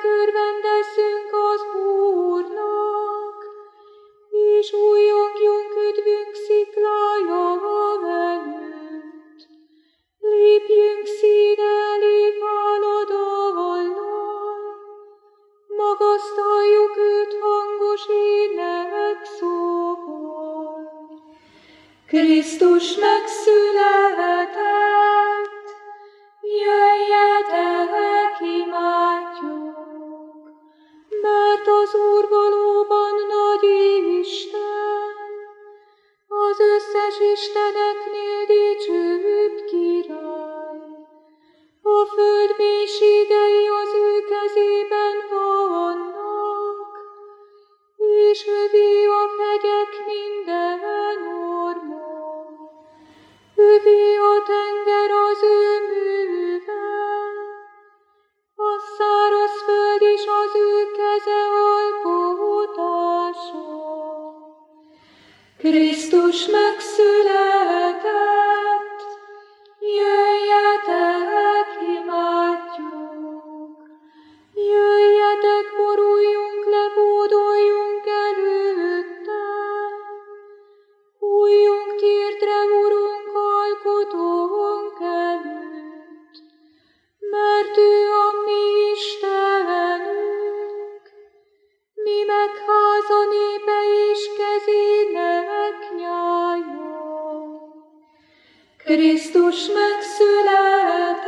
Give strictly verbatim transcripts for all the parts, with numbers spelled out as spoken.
örvendezzünk az Úrnak, és újjongjunk üdvünk sziklája előtt. Lépjünk szín elé háladallal, magasztaljuk őt hangos ének szóval. Krisztus megszületett, jöjjetek, imádjuk, mert az Úr valóban nagy Isten, az összes isteneknél dicsőbb király. A föld mélységei az ő kezében vannak, és övé a hegyek minden orma. Övé a tenger az ő műve, a száraz föld is az ő keze alkotása. Krisztus megszületett, jöjjetek, imádjuk, jöjjetek, boruljunk le, bódoljunk előtte, újjunk térdre, Urunk, alkotónk előtt, mert ő a mi Istenünk, mi meg háza népe és kezének nyája. Krisztus megszületett,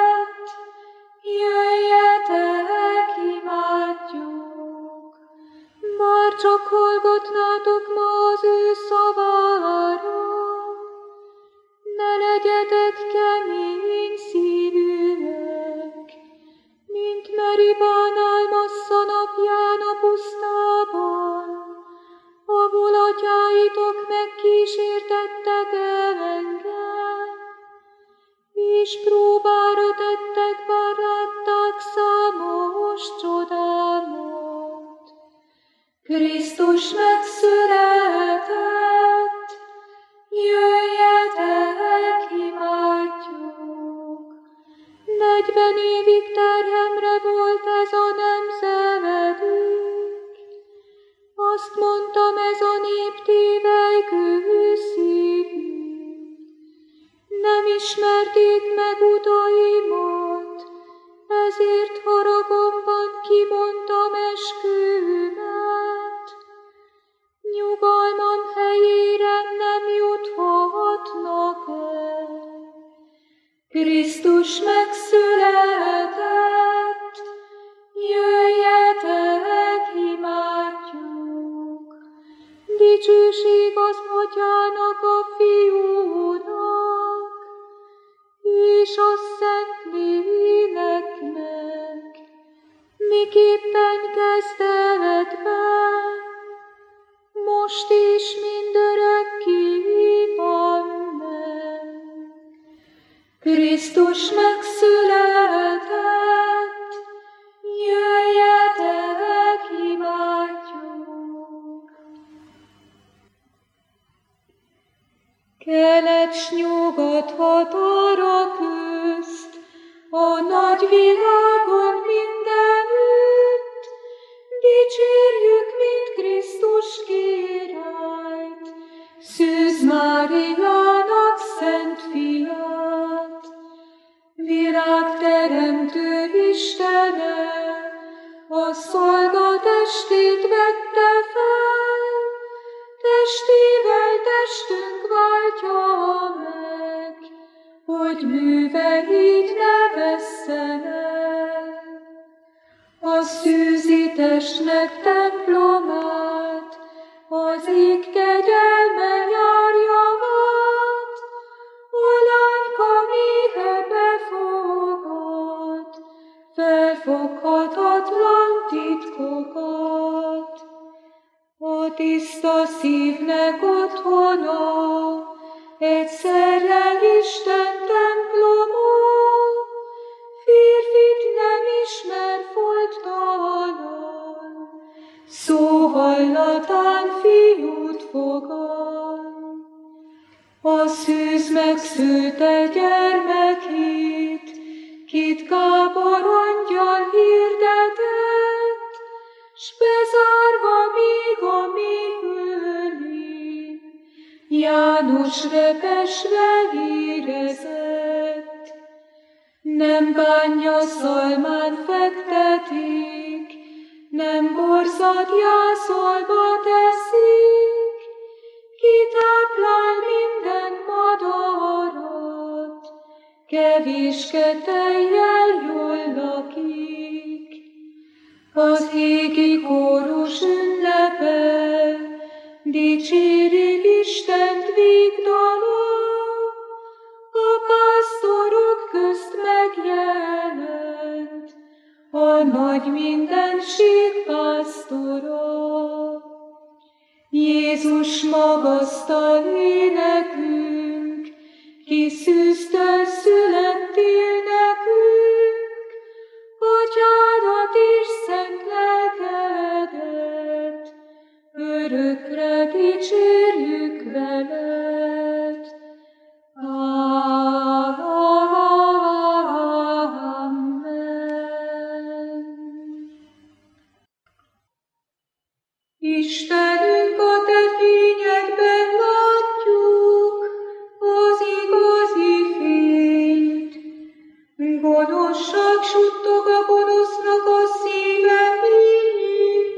jöjjetek, imádjuk, már csak hallgatnátok ma az ő szavára, ne legyetek kemény szívűek, mint Meribán Massa napján a pusztában, ahol atyáitok megkísértettek engem, és próbára tettek, bár látták számos csodámat. Krisztus megszületett, jöjjetek, imádjuk. Negyven évig terhemre volt ez a nemzedék, azt mondtam, ez a nép tévelykő szívű. Nem ismerték meg utaimat, ezért haragomban kimondtam eskümet. Nyugalmam helyére nem juthatnak el. Krisztus megszületett, jöjjetek, imádjuk. Dicsőség az Atyának, a Fiúnak, és a Szentléleknek, miképpen kezdetben, most is mindörökké amen. Krisztus megszületett, jöjjetek, imádjuk. Kelet s nyugat határa közt, a nagy világon mindenütt, dicsérjük, mint Krisztus királyt, Szűz Máriának szent fiát. Világteremtő Istene, a szolga testét vette fel, testével testünk váltja meg, hogy műve így ne vesszen el. A szűzi testnek templomát, az ég kegyelme járja át, a lányka méhe befogad, felfoghatatlan titkokat. A tiszta szívnek otthona, egyszerre Isten temploma, férfit nem ismer foldtalan, szó hallatán fiút fogad. A szűz megszülte gyermekét, kit Gábor angyal hirdetett, Város repesve érezett, nem bánja szalmán fektetik, nem borzat jászolba teszik, kitáplál minden madarat, kevéske tejjel jól lakik. Az égi kórus ünnepel, dicsérik Istent végdala, a pásztorok közt megjelent, a nagy mindenség pásztora. Jézus magasztal énekünk, ki szűztől születtél nekünk, Atyádat és szent lelkedet, örökre dicsérjük veled. Amen. Istenünk, a te fényedben látjuk az igazi fényt. Gonoszság suttog a gonosznak a szíve fényén.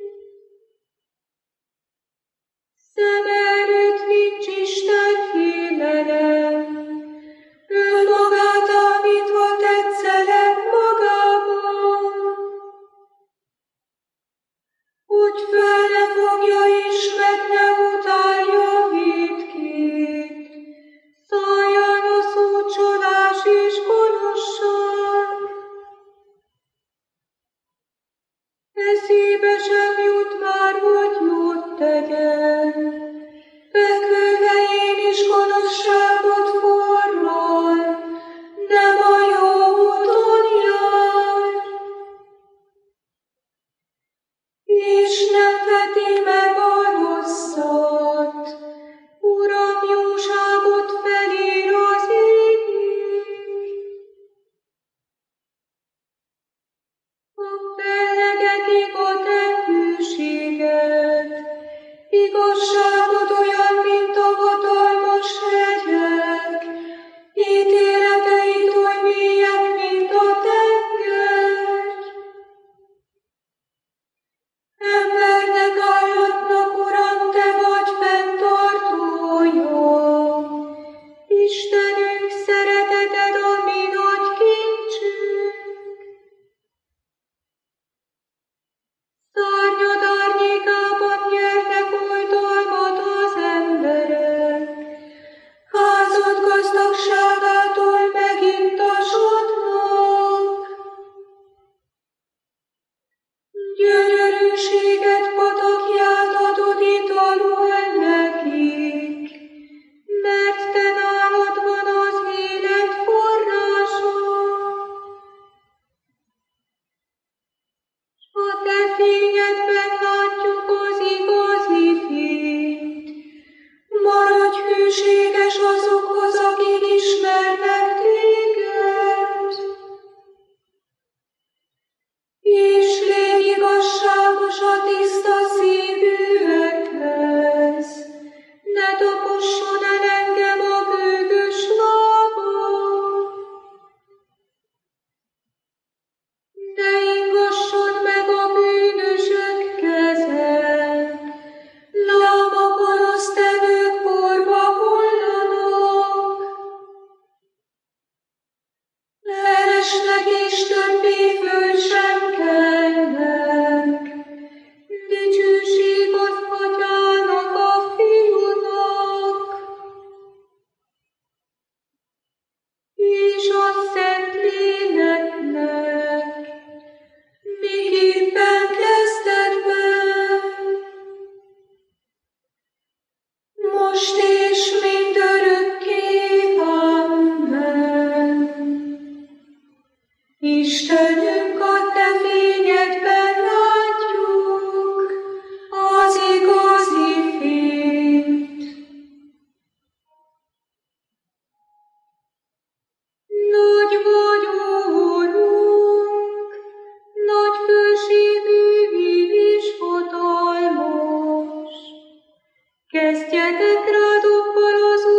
Szem előtt nincs Isten félelem, ő magát állítva tetszelem magában, hogy fel ne fogja és meg ne utálja vétkét, szálljon a szócsolás és gonoszság. Eszébe sem jut már, hogy jót tegyen, fekvőhelyén is gonoszságot forral, nem a jó úton jár, és nem veti meg a rosszat. Uram, jóságot felír az égig. Fellegetik a te hűséged, igazságod olyan, mint a hatalmas hegyek, ítéleteid oly mélyek, mint a tenger. Embernek állatnak, Uram, te vagy fenntartója, Istenünk, szereteted a mi nagy kincsünk. Szárnyad árnyékában nyernek oltalmat az emberek, házad gazdagságától megintasodnak. Gyönyörűséget patakját adod italul nekik, mert te nálad van az élet forrása. A te fényedben látjuk az igazi fényt. Maradj hűséges azokhoz, akik ismernek téged. És légy igazságos a tiszta szívűekhez. Ne taposson el engem a bűvös lába. Ne ingasson meg a bűnösök keze, lám a gonosztevők porba hullanak. Leesnek és többé föl sem kelnek, dicsőség az Atyának, a Fiúnak, és a Szentléleknek, miképpen kezdetben, most és mindörökké. Amen. Istenünk, a te fényedben látjuk az igazi fényt. Nagy vagy, Úrunk, nagy főségű és hatalmas. Kezdjetek rá dobbal az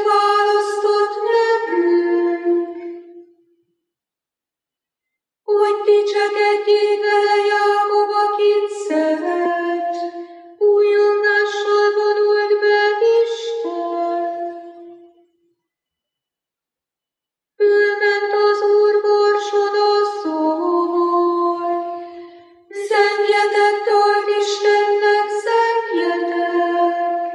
választott nevünk, hogy dicsekedjék vele Jákob, akit szeret, újonnással vonult be Isten. Fölment az Úr borson a szóval, zengjetek dalt Istennek, zengjetek!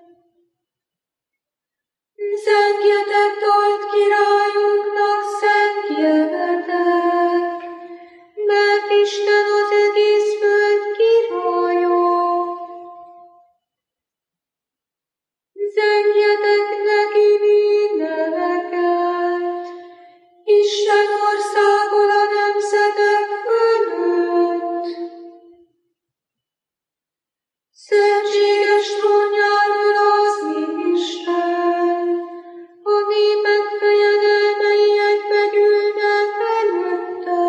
Zengjetek dalt királyunknak, zengjetek! Mert Isten az egész föld királya. Zengjetek neki éneket, Isten országol a nemzetek fölött. Szentséges trónjáról az Isten, a népek fejedelmei egybegyűlnek előtte.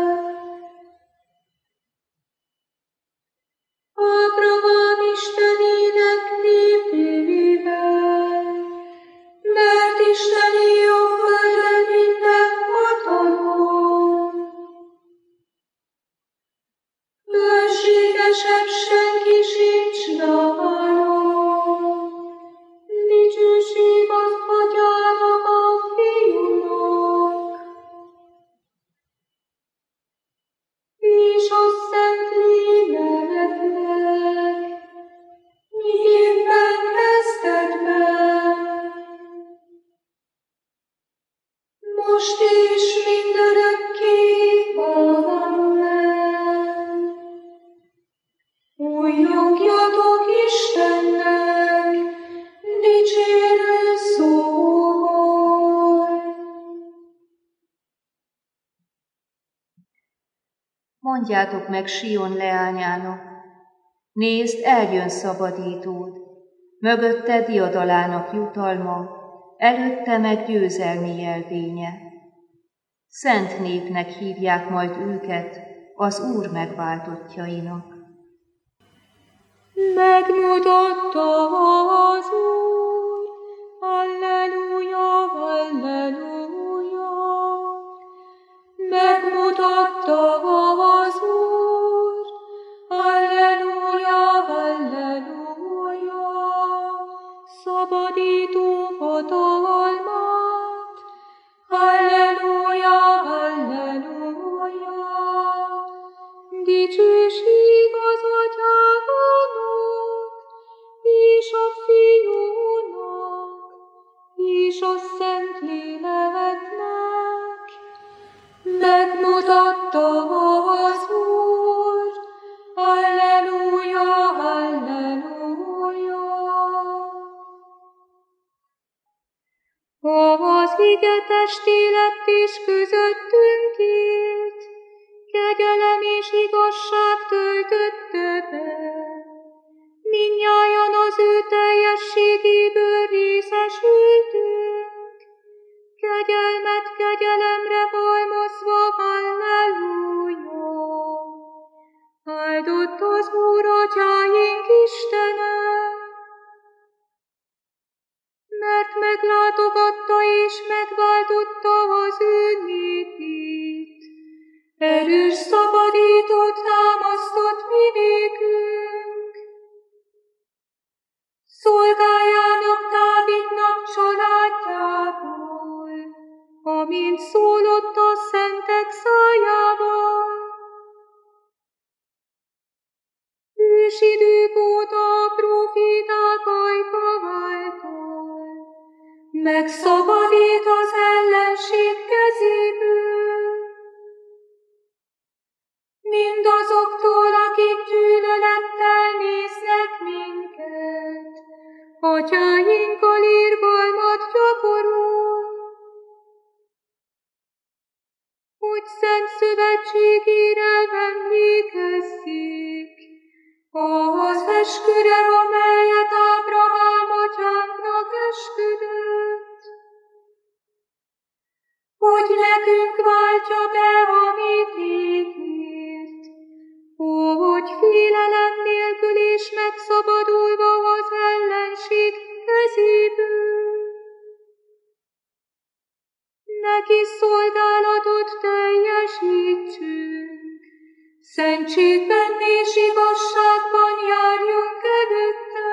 Ábrahám Istenének népével, mert Istené a földön minden hatalom. Fölségesebb senki sincs nála. Dicsőség az Atyának, a Fiúnak, és a Szentléleknek, miképpen kezdetben, most és mindörökké. Amen. Újjongjatok Istennek dicsérő szóval. Mondjátok meg Sion leányának, nézd, eljön szabadítód, mögötte diadalának jutalma, előtte meg győzelmi jelvénye. Szent népnek hívják majd őket, az Úr megváltottjainak. Megmutatta az Úr, halleluja, halleluja. Megmutatta az Úr, halleluja, halleluja. Szabadító hatalmát, halleluja, halleluja. Dicsőség az Atyának, és a Fiúnak, és a Szentléleknek. Megmutatta az Úr, halleluja, halleluja. Az ige testé lett és közöttünk élt, kegyelem és igazság töltötte be. Mindnyájan az ő teljességéből részesültünk, kegyelmet kegyelemre halmozva, halleluja. Áldott az Úr atyáink Istene, mert meglátogatta és megváltotta az ő népét. Erős szabadítót támasztott mi nékünk. Szolgájának Dávidnak családjából, amint szólott a szentek szájával. Ősidők óta a próféták ajka által megszabadít az ellenség kezéből. Mindazoktól, akik gyűlölettel néznek minket, atyáinkkal irgalmat gyakorol, hogy szent szövetségére emlékezzék, az esküre, amelyet Ábrahám atyánknak esküdött, hogy nekünk váltja be, amit ígért, hogy félelem nélkül és megszabadulva az ellenség kezéből. neki szolgálatot teljesítsünk, szentségben és igazságban járjunk előtte.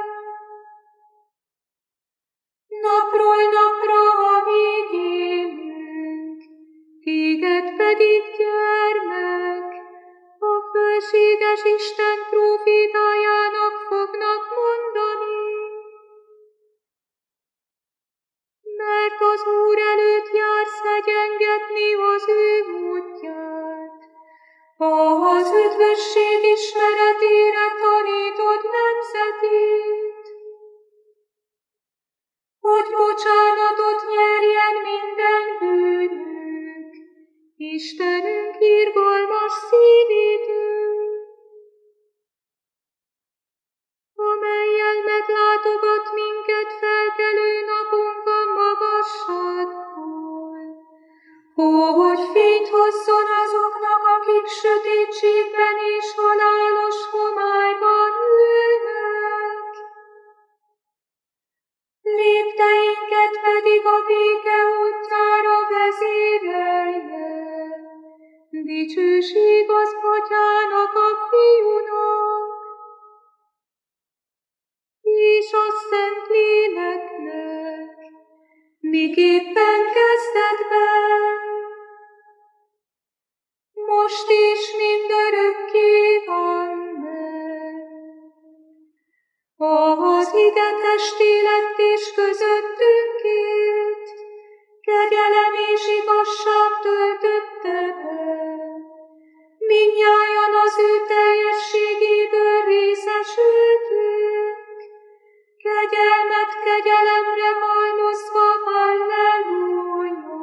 Napról napra, amíg élünk, téged pedig, gyermek, a fölséges Isten prófétájának fognak mondani. Mert az Úr előtt jársz egyengetni az ő módját, az üdvösség ismeretére tanítod nemzetét, hogy bocsánatot nyerjen minden bűnünk, Istenünk irgalmas szívétől, amellyel meglátogat minket felkelő napunkon magasságból, hogy fényt hozzon azoknak, akik sötétségben és halálos homályban ülnek. Lépteinket pedig a béke útjára vezérelje. Dicsőség az Atyának, a Fiúnak, és a Szentléleknek, miképpen kezdetben, most és mindörökké. Amen. Az ige testé lett és közöttünk élt, kegyelem és igazság töltötte be. Mindnyájan az ő teljességéből részesültünk, kegyelmet kegyelemre halmozva, halleluja.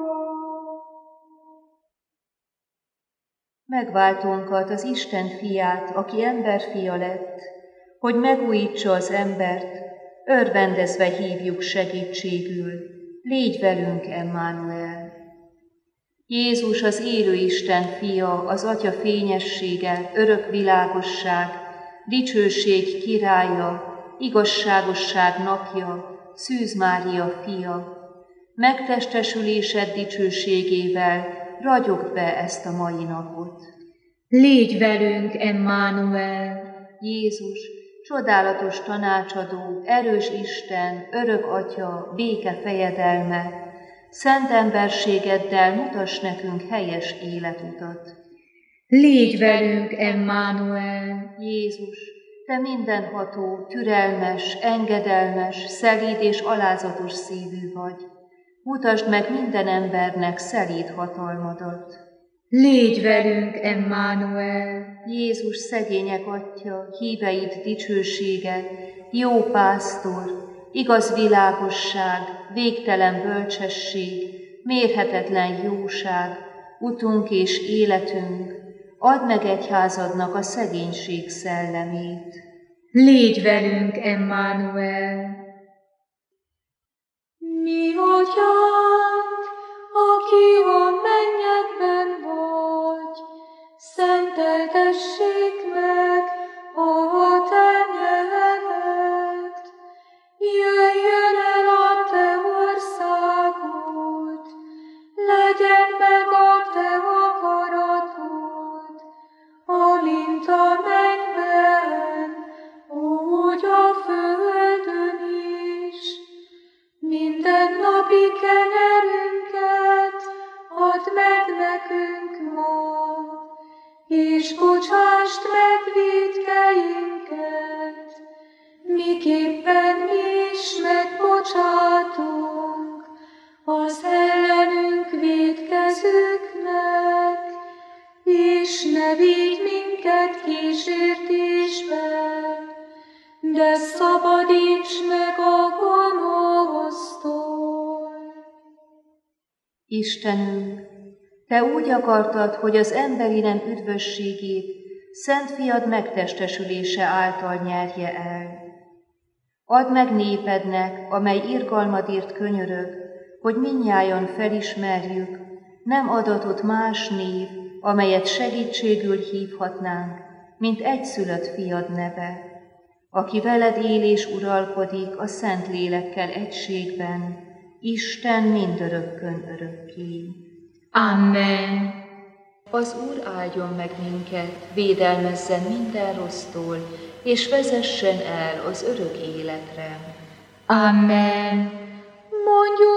Megváltónkat, az Isten fiát, aki emberfia lett, hogy megújítsa az embert, örvendezve hívjuk segítségül, légy velünk, Emmanuel. Jézus az élő Isten fia, az Atya fényessége, örök világosság, dicsőség királya, igazságosság napja, Szűz Mária fia. Megtestesülésed dicsőségével ragyogd be ezt a mai napot. Légy velünk, Emmanuel! Jézus, csodálatos tanácsadó, erős Isten, örök Atya, béke fejedelme, szent emberségeddel mutass nekünk helyes életutat. Légy velünk, Emmanuel! Jézus, te mindenható, türelmes, engedelmes, szelíd és alázatos szívű vagy. Mutasd meg minden embernek szelíd hatalmadat. Légy velünk, Emmanuel! Jézus szegények Atya, híveid dicsősége, jó pásztor, igaz világosság, végtelen bölcsesség, mérhetetlen jóság, utunk és életünk, add meg egyházadnak a szegénység szellemét. Légy velünk, Emmanuel! Mi Atyánk, aki a mennyekben vagy, szenteltessék meg a te neved. Jöjjön el a te országod, legyen meg a te akaratod, amint a mennyben, úgy a földön is. Minden napi kenyerünket add meg nekünk ma, és bocsásd meg vétkeinket, miképpen mi is megbocsátunk az ellenünk vétkezőknek, és ne vigy minket kísértésbe, de szabadíts meg a gonosztól. Istenünk, te úgy akartad, hogy az emberi nem üdvösségét Szent Fiad megtestesülése által nyerje el. Add meg népednek, amely irgalmadért könyörög, hogy mindnyájan felismerjük, nem adatott más név, amelyet segítségül hívhatnánk, mint egyszülött fiad neve, aki veled él és uralkodik a Szent Lélekkel egységben, Isten mindörökkön örökké. Amen. Az Úr áldjon meg minket, védelmezzen minden rossztól, és vezessen el az örök életre. Amen. Mondjuk